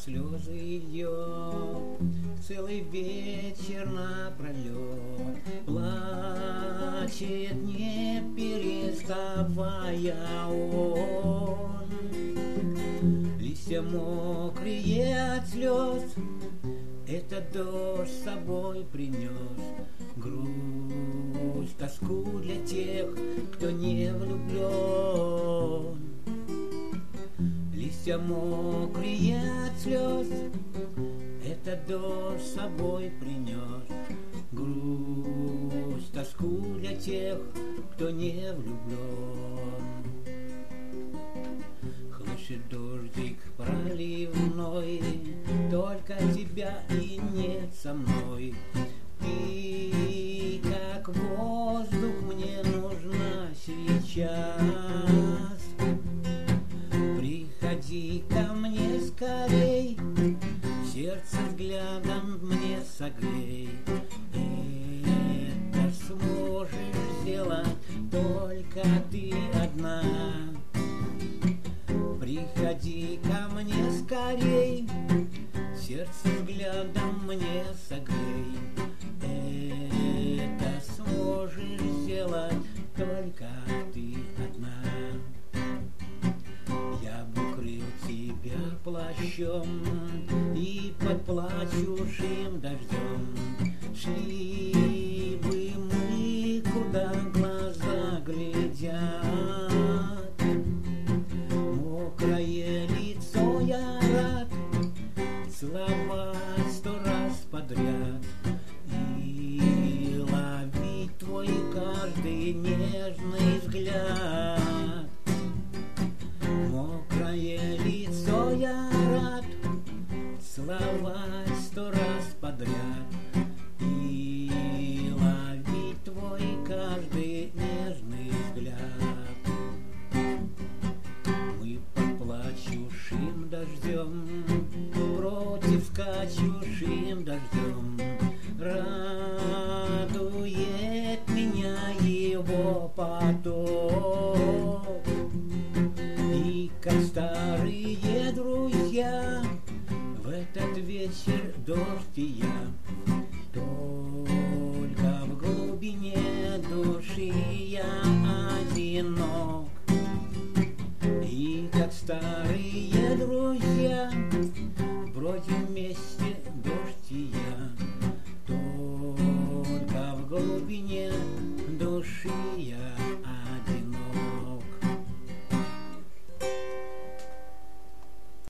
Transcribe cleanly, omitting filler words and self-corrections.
слезы ее целый вечер напролет плачет, не переставая он. Листья мокрые от слез этот дождь с собой принес, грусть, тоску для тех, кто не влюблен. Листья мокрые от слез этот дождь с собой принес, грусть, тоску для тех, кто не влюблен. Хлещет дождик проливной, только тебя и нет со мной. Ты, как воздух, мне нужна сейчас. Приходи ко мне скорей, сердце взглядом мне согрей. Это сможешь сделать только ты одна. Приходи ко мне скорей, сердце взглядом мне согрей. Это сможешь сделать только ты одна. Я бы укрыл тебя плащом и под плачущим дождем шли бы мы, куда глаза глядят. Мокрое лицо я рад целовать 100 раз подряд и ловить твой каждый нежный взгляд. Мокрое лицо я рад целовать 100 раз подряд и ловить твой каждый нежный взгляд. Мы под плачущим дождем, против скачущим дождем, радует меня его поток. И как старые друзья в этот вечер дождь и я, только в глубине души я одинок.